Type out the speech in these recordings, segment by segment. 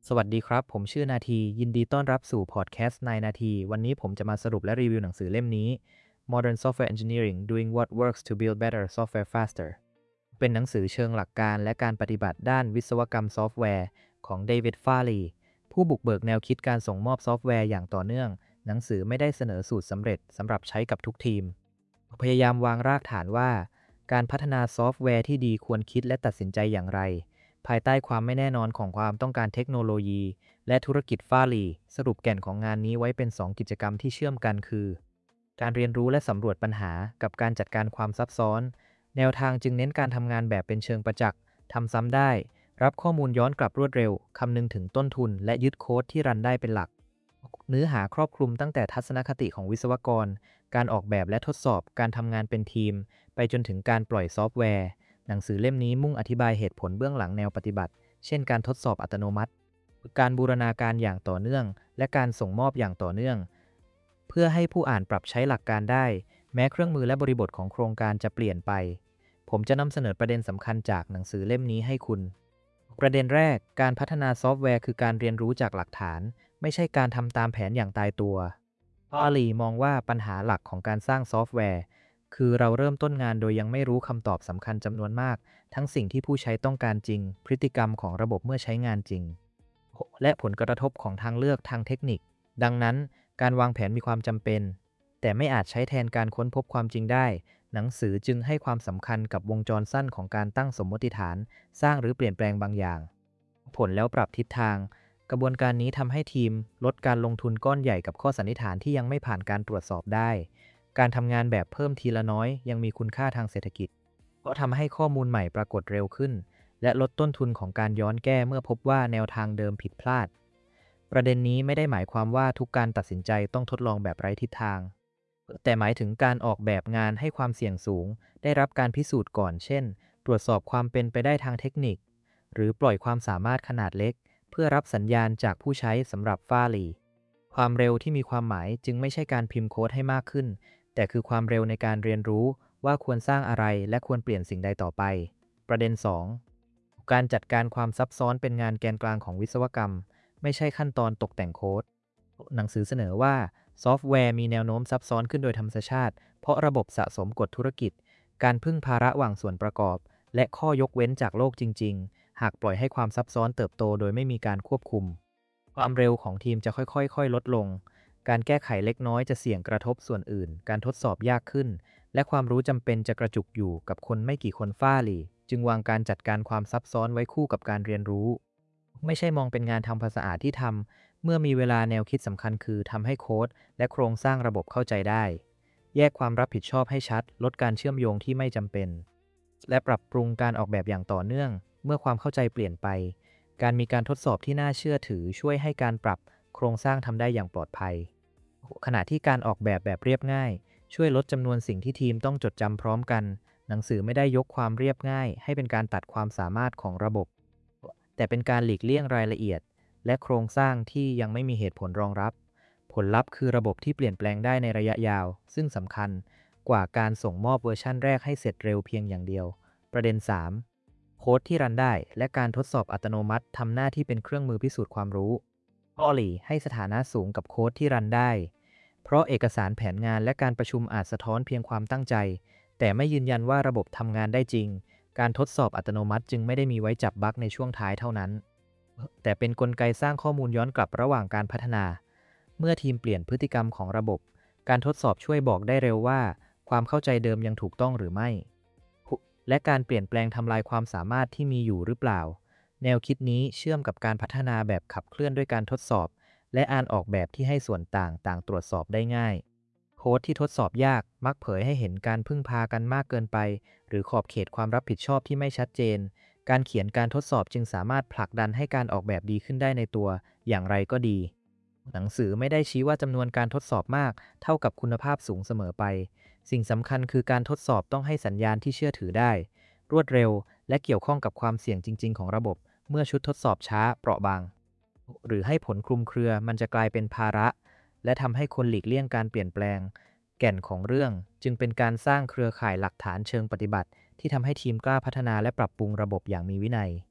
สวัสดีครับผมชื่อนาทียินดีต้อนรับสู่พอดแคสต์9นาทีวันนี้ผมจะมาสรุปและรีวิวหนังสือเล่มนี้ Modern Software Engineering Doing What Works to Build Better Software Faster เป็นหนังสือเชิงหลักการและการปฏิบัติด้านวิศวกรรมซอฟต์แวร์ของเดวิดฟาลีผู้บุกเบิกแนวคิดการส่งมอบซอฟต์แวร์อย่างต่อเนื่องหนังสือไม่ได้เสนอสูตรสำเร็จสำหรับใช้กับทุกทีมพยายามวางรากฐานว่าการพัฒนาซอฟต์แวร์ที่ดีควรคิดและตัดสินใจอย่างไรภายใต้ความไม่แน่นอนของความต้องการเทคโนโลยี และธุรกิจฟ้าหลีสรุปแก่นของงานนี้ไว้เป็น2กิจกรรมที่เชื่อมกันคือการเรียนรู้และสำรวจปัญหากับการจัดการความซับซ้อนแนวทางจึงเน้นการทำงานแบบเป็นเชิงประจักษ์ทำซ้ำได้รับข้อมูลย้อนกลับรวดเร็วคำนึงถึงต้นทุนและยึดโค้ดที่รันได้เป็นหลักเนื้อหาครอบคลุมตั้งแต่ทัศนคติของวิศวกรการออกแบบและทดสอบการทำงานเป็นทีมไปจนถึงการปล่อยซอฟต์แวร์หนังสือเล่มนี้มุ่งอธิบายเหตุผลเบื้องหลังแนวปฏิบัติเช่นการทดสอบอัตโนมัติการบูรณาการอย่างต่อเนื่องและการส่งมอบอย่างต่อเนื่องเพื่อให้ผู้อ่านปรับใช้หลักการได้แม้เครื่องมือและบริบทของโครงการจะเปลี่ยนไปผมจะนำเสนอประเด็นสำคัญจากหนังสือเล่มนี้ให้คุณประเด็นแรกการพัฒนาซอฟต์แวร์คือการเรียนรู้จากหลักฐานไม่ใช่การทำตามแผนอย่างตายตัวอาลีมองว่าปัญหาหลักของการสร้างซอฟต์แวร์คือเราเริ่มต้นงานโดยยังไม่รู้คำตอบสำคัญจำนวนมากทั้งสิ่งที่ผู้ใช้ต้องการจริงพฤติกรรมของระบบเมื่อใช้งานจริงและผลกระทบของทางเลือกทางเทคนิคดังนั้นการวางแผนมีความจำเป็นแต่ไม่อาจใช้แทนการค้นพบความจริงได้หนังสือจึงให้ความสำคัญกับวงจรสั้นของการตั้งสมมติฐานสร้างหรือเปลี่ยนแปลงบางอย่างผลแล้วปรับทิศทางกระบวนการนี้ทำให้ทีมลดการลงทุนก้อนใหญ่กับข้อสันนิษฐานที่ยังไม่ผ่านการตรวจสอบได้การทำงานแบบเพิ่มทีละน้อยยังมีคุณค่าทางเศรษฐกิจเพราะทำให้ข้อมูลใหม่ปรากฏเร็วขึ้นและลดต้นทุนของการย้อนแก้เมื่อพบว่าแนวทางเดิมผิดพลาดประเด็นนี้ไม่ได้หมายความว่าทุกการตัดสินใจต้องทดลองแบบไร้ทิศทางแต่หมายถึงการออกแบบงานให้ความเสี่ยงสูงได้รับการพิสูจน์ก่อนเช่นตรวจสอบความเป็นไปได้ทางเทคนิคหรือปล่อยความสามารถขนาดเล็กเพื่อรับสัญญาณจากผู้ใช้สำหรับฟ้าหลีความเร็วที่มีความหมายจึงไม่ใช่การพิมพ์โค้ดให้มากขึ้นแต่คือความเร็วในการเรียนรู้ว่าควรสร้างอะไรและควรเปลี่ยนสิ่งใดต่อไปประเด็น2การจัดการความซับซ้อนเป็นงานแกนกลางของวิศวกรรมไม่ใช่ขั้นตอนตกแต่งโค้ดหนังสือเสนอว่าซอฟต์แวร์มีแนวโน้มซับซ้อนขึ้นโดยธรรมชาติเพราะระบบสะสมกฎธุรกิจการพึ่งพาระหว่างส่วนประกอบและข้อยกเว้นจากโลกจริงๆหากปล่อยให้ความซับซ้อนเติบโตโดยไม่มีการควบคุมความเร็วของทีมจะค่อยๆลดลงการแก้ไขเล็กน้อยจะเสี่ยงกระทบส่วนอื่นการทดสอบยากขึ้นและความรู้จำเป็นจะกระจุกอยู่กับคนไม่กี่คนฟ้าหลีจึงวางการจัดการความซับซ้อนไว้คู่กับการเรียนรู้ไม่ใช่มองเป็นงานทำความสะอาดที่ทำเมื่อมีเวลาแนวคิดสำคัญคือทำให้โค้ดและโครงสร้างระบบเข้าใจได้แยกความรับผิดชอบให้ชัดลดการเชื่อมโยงที่ไม่จำเป็นและปรับปรุงการออกแบบอย่างต่อเนื่องเมื่อความเข้าใจเปลี่ยนไปการมีการทดสอบที่น่าเชื่อถือช่วยให้การปรับโครงสร้างทำได้อย่างปลอดภัยขณะที่การออกแบบเรียบง่ายช่วยลดจำนวนสิ่งที่ทีมต้องจดจำพร้อมกันหนังสือไม่ได้ยกความเรียบง่ายให้เป็นการตัดความสามารถของระบบแต่เป็นการหลีกเลี่ยงรายละเอียดและโครงสร้างที่ยังไม่มีเหตุผลรองรับผลลัพธ์คือระบบที่เปลี่ยนแปลงได้ในระยะยาวซึ่งสำคัญกว่าการส่งมอบเวอร์ชั่นแรกให้เสร็จเร็วเพียงอย่างเดียวประเด็น3โค้ดที่รันได้และการทดสอบอัตโนมัติทำหน้าที่เป็นเครื่องมือพิสูจน์ความรู้ออลลี่ให้สถานะสูงกับโค้ดที่รันได้เพราะเอกสารแผนงานและการประชุมอาจสะท้อนเพียงความตั้งใจแต่ไม่ยืนยันว่าระบบทำงานได้จริงการทดสอบอัตโนมัติจึงไม่ได้มีไว้จับบั๊กในช่วงท้ายเท่านั้นแต่เป็นกลไกสร้างข้อมูลย้อนกลับระหว่างการพัฒนาเมื่อทีมเปลี่ยนพฤติกรรมของระบบการทดสอบช่วยบอกได้เร็วว่าความเข้าใจเดิมยังถูกต้องหรือไม่และการเปลี่ยนแปลงทำลายความสามารถที่มีอยู่หรือเปล่าแนวคิดนี้เชื่อมกับการพัฒนาแบบขับเคลื่อนด้วยการทดสอบและอ่านออกแบบที่ให้ส่วนต่างตรวจสอบได้ง่ายโค้ดที่ทดสอบยากมักเผยให้เห็นการพึ่งพากันมากเกินไปหรือขอบเขตความรับผิดชอบที่ไม่ชัดเจนการเขียนการทดสอบจึงสามารถผลักดันให้การออกแบบดีขึ้นได้ในตัวอย่างไรก็ดีหนังสือไม่ได้ชี้ว่าจำนวนการทดสอบมากเท่ากับคุณภาพสูงเสมอไปสิ่งสำคัญคือการทดสอบต้องให้สัญญาณที่เชื่อถือได้รวดเร็วและเกี่ยวข้องกับความเสี่ยงจริงๆของระบบเมื่อชุดทดสอบช้าเปราะบางหรือให้ผลคลุมเครือมันจะกลายเป็นภาระและทำให้คนหลีกเลี่ยงการเปลี่ยนแปลงแก่นของเรื่องจึงเป็นการสร้างเครือข่ายหลักฐานเชิงปฏิบัติที่ทำให้ทีมกล้าพัฒนาและปรับปรุงระบบอย่างมีวินัย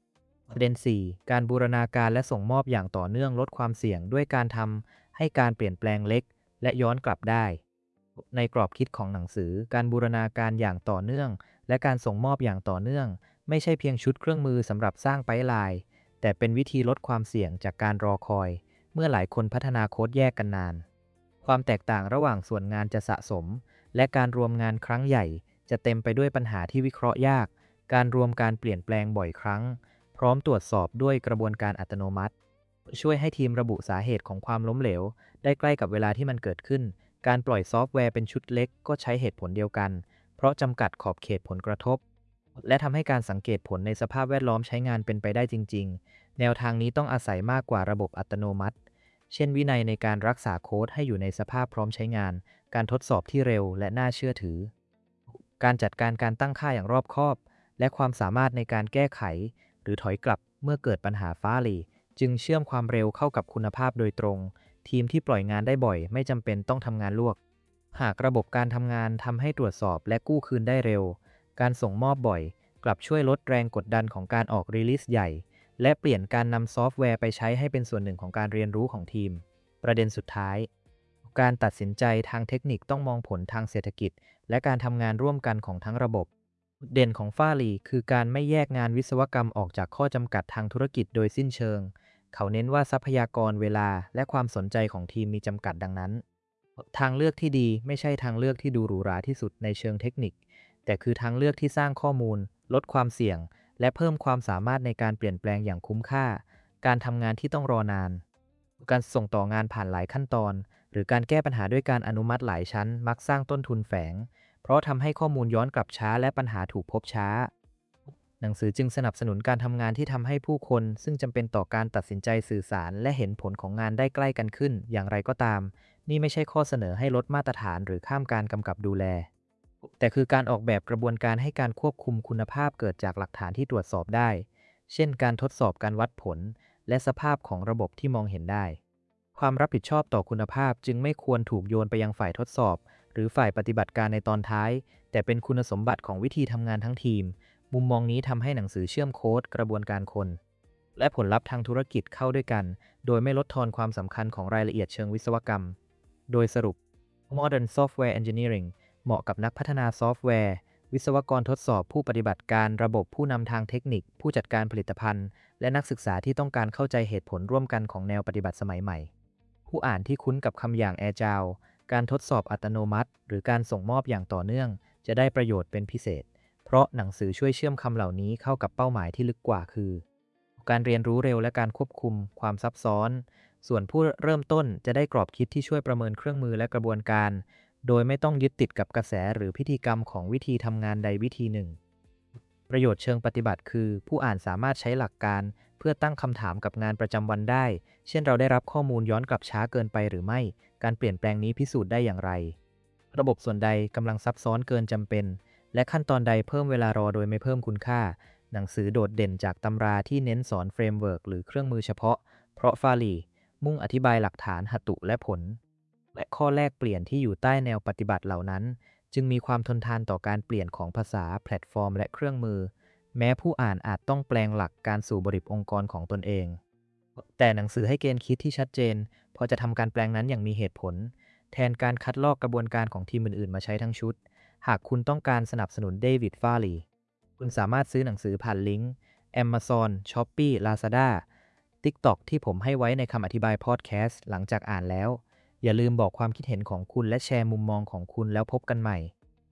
ประเด็น 4 การบูรณาการและส่งมอบอย่างต่อเนื่องลดความเสี่ยงด้วยการทำให้การเปลี่ยนแปลงเล็กและย้อนกลับได้ในกรอบคิดของหนังสือการบูรณาการอย่างต่อเนื่องและการส่งมอบอย่างต่อเนื่องไม่ใช่เพียงชุดเครื่องมือสำหรับสร้างไพป์ไลน์แต่เป็นวิธีลดความเสี่ยงจากการรอคอยเมื่อหลายคนพัฒนาโค้ดแยกกันนานความแตกต่างระหว่างส่วนงานจะสะสมและการรวมงานครั้งใหญ่จะเต็มไปด้วยปัญหาที่วิเคราะห์ยากการรวมการเปลี่ยนแปลงบ่อยครั้งพร้อมตรวจสอบด้วยกระบวนการอัตโนมัติช่วยให้ทีมระบุสาเหตุของความล้มเหลวได้ใกล้กับเวลาที่มันเกิดขึ้นการปล่อยซอฟต์แวร์เป็นชุดเล็กก็ใช้เหตุผลเดียวกันเพราะจำกัดขอบเขตผลกระทบและทำให้การสังเกตผลในสภาพแวดล้อมใช้งานเป็นไปได้จริงๆแนวทางนี้ต้องอาศัยมากกว่าระบบอัตโนมัติเช่นวินัยในการรักษาโค้ดให้อยู่ในสภาพพร้อมใช้งานการทดสอบที่เร็วและน่าเชื่อถือการจัดการการตั้งค่าอย่างรอบคอบและความสามารถในการแก้ไขหรือถอยกลับเมื่อเกิดปัญหาฟ้าหลีจึงเชื่อมความเร็วเข้ากับคุณภาพโดยตรงทีมที่ปล่อยงานได้บ่อยไม่จำเป็นต้องทำงานลวกหากระบบการทำงานทำให้ตรวจสอบและกู้คืนได้เร็วการส่งมอบบ่อยกลับช่วยลดแรงกดดันของการออกรีลิสใหญ่และเปลี่ยนการนำซอฟต์แวร์ไปใช้ให้เป็นส่วนหนึ่งของการเรียนรู้ของทีมประเด็นสุดท้ายการตัดสินใจทางเทคนิคต้องมองผลทางเศรษฐกิจและการทำงานร่วมกันของทั้งระบบเด่นของฟ้าหลีคือการไม่แยกงานวิศวกรรมออกจากข้อจำกัดทางธุรกิจโดยสิ้นเชิงเขาเน้นว่าทรัพยากรเวลาและความสนใจของทีมมีจำกัดดังนั้นทางเลือกที่ดีไม่ใช่ทางเลือกที่ดูหรูหราที่สุดในเชิงเทคนิคแต่คือทางเลือกที่สร้างข้อมูลลดความเสี่ยงและเพิ่มความสามารถในการเปลี่ยนแปลงอย่างคุ้มค่าการทำงานที่ต้องรอนานการส่งต่องานผ่านหลายขั้นตอนหรือการแก้ปัญหาด้วยการอนุมัติหลายชั้นมักสร้างต้นทุนแฝงเพราะทำให้ข้อมูลย้อนกลับช้าและปัญหาถูกพบช้าหนังสือจึงสนับสนุนการทำงานที่ทำให้ผู้คนซึ่งจำเป็นต่อการตัดสินใจสื่อสารและเห็นผลของงานได้ใกล้กันขึ้นอย่างไรก็ตามนี่ไม่ใช่ข้อเสนอให้ลดมาตรฐานหรือข้ามการกำกับดูแลแต่คือการออกแบบกระบวนการให้การควบคุมคุณภาพเกิดจากหลักฐานที่ตรวจสอบได้เช่นการทดสอบการวัดผลและสภาพของระบบที่มองเห็นได้ความรับผิดชอบต่อคุณภาพจึงไม่ควรถูกโยนไปยังฝ่ายทดสอบหรือฝ่ายปฏิบัติการในตอนท้ายแต่เป็นคุณสมบัติของวิธีทำงานทั้งทีมมุมมองนี้ทำให้หนังสือเชื่อมโค้ดกระบวนการคนและผลลัพธ์ทางธุรกิจเข้าด้วยกันโดยไม่ลดทอนความสำคัญของรายละเอียดเชิงวิศวกรรมโดยสรุป Modern Software Engineering เหมาะกับนักพัฒนาซอฟต์แวร์วิศวกรทดสอบผู้ปฏิบัติการระบบผู้นำทางเทคนิคผู้จัดการผลิตภัณฑ์และนักศึกษาที่ต้องการเข้าใจเหตุผลร่วมกันของแนวปฏิบัติสมัยใหม่ผู้อ่านที่คุ้นกับคำอย่าง Agile การทดสอบอัตโนมัติหรือการส่งมอบอย่างต่อเนื่องจะได้ประโยชน์เป็นพิเศษเพราะหนังสือช่วยเชื่อมคำเหล่านี้เข้ากับเป้าหมายที่ลึกกว่าคือการเรียนรู้เร็วและการควบคุมความซับซ้อนส่วนผู้เริ่มต้นจะได้กรอบคิดที่ช่วยประเมินเครื่องมือและกระบวนการโดยไม่ต้องยึดติดกับกระแสหรือพิธีกรรมของวิธีทำงานใดวิธีหนึ่งประโยชน์เชิงปฏิบัติคือผู้อ่านสามารถใช้หลักการเพื่อตั้งคำถามกับงานประจำวันได้เช่นเราได้รับข้อมูลย้อนกลับช้าเกินไปหรือไม่การเปลี่ยนแปลงนี้พิสูจน์ได้อย่างไรระบบส่วนใดกำลังซับซ้อนเกินจำเป็นและขั้นตอนใดเพิ่มเวลารอโดยไม่เพิ่มคุณค่าหนังสือโดดเด่นจากตำราที่เน้นสอนเฟรมเวิร์กหรือเครื่องมือเฉพาะเพราะฟาลีมุ่งอธิบายหลักฐานหัตถุและผลและข้อแลกเปลี่ยนที่อยู่ใต้แนวปฏิบัติเหล่านั้นจึงมีความทนทานต่อการเปลี่ยนของภาษาแพลตฟอร์มและเครื่องมือแม้ผู้อ่านอาจต้องแปลงหลักการสู่บริบทองค์กรของตนเองแต่หนังสือให้เกณฑ์คิดที่ชัดเจนพอจะทำการแปลงนั้นอย่างมีเหตุผลแทนการคัดลอกกระบวนการของทีมอื่นๆมาใช้ทั้งชุดหากคุณต้องการสนับสนุนเดวิดฟาลีคุณสามารถซื้อหนังสือผ่านลิงก์ Amazon Shopee Lazada TikTok ที่ผมให้ไว้ในคำอธิบายพอดแคสต์หลังจากอ่านแล้วอย่าลืมบอกความคิดเห็นของคุณและแชร์มุมมองของคุณแล้วพบกันใหม่